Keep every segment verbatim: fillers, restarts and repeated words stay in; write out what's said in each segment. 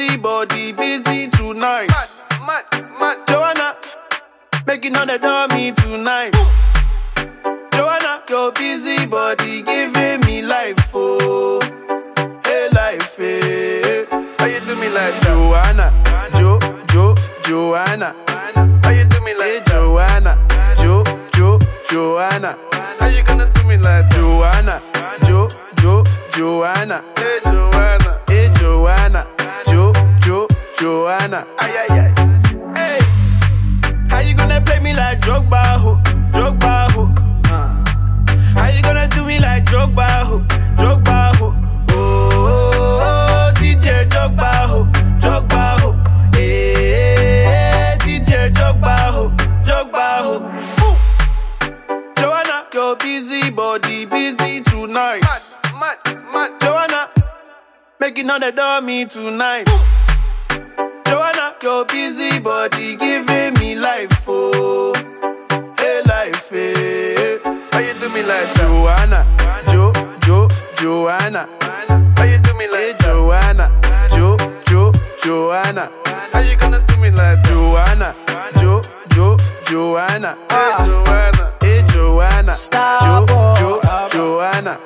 busy body, busy tonight. Mad, mad, mad. Joanna, making all the dummy tonight. Joanna, your busy body giving me life, oh, hey life, hey. How you do me like Joanna, Jo, Jo, Joanna? How you do me like hey, Joanna, Jo, Jo, Joanna? How you gonna do me like Joanna, Jo, Jo, Joanna? Hey Joanna, hey Joanna, Jo, Jo, Joanna? Ay ay ay. Hey, how you gonna play me like Drogba, ho, Drogba, ho? How you gonna do me like Drogba, ho, Drogba, ho? Oh, D J Drogba, ho, Drogba, ho. Hey, D J Drogba, ho, Drogba, ho. Joanna, your busy body, busy tonight. Mad, mad, mad. Joanna, making all the dummy tonight. Joanna, your busy body giving me life, oh, hey life, hey. How you do me like Joanna, Jo, Jo, Joanna? How you do me like hey, Joanna, Jo, Jo, Joanna? How you gonna do me like Joanna, Jo, Jo, Joanna? Hey Joanna, hey Joanna, Jo, Jo, Joanna?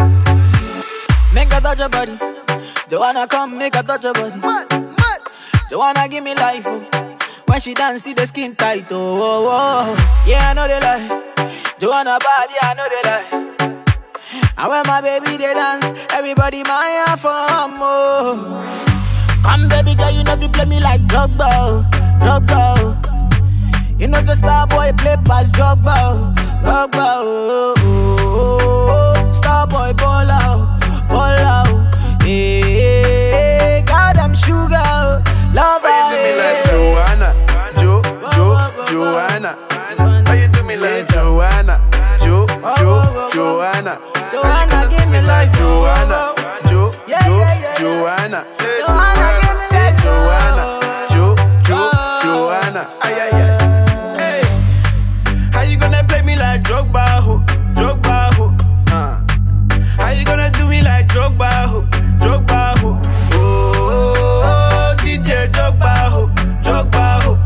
Make a touch your body, Joanna, come make a touch your body. Joanna, give me life, oh. When she dance, see the skin tight, oh, oh, oh. Yeah, I know they lie. Joanna body, I know they lie. And when my baby they dance, everybody my for oh. Come baby girl, you know you play me like Drogba, Drogba. You know the star boy play past Drogba, Drogba. Oh, oh, oh. Star boy ball out, ball out. Hey, got them sugar, love. How you do me like Joanna, Jo, Jo, Joanna? How you do me like Joanna, Jo, Jo, Joanna? Joanna, give me life, Joanna, Jo, Jo, Joanna? Joanna, give me life, Joanna, Jo, Jo, Joanna? Ay ay ay. Hey, how you gonna play me like Drogba, ho, Drogba, ho? Uh. How you gonna do me like Drogba, ho, Drogba, ho? Oh, D J Drogba, ho, Drogba, ho.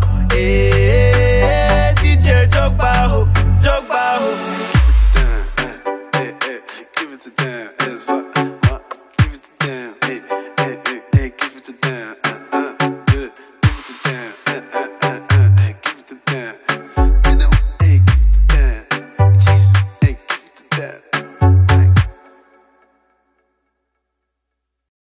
Hey, D J Drogba, ho, Drogba, ho. Give it to them, hey, hey, hey, give it to them.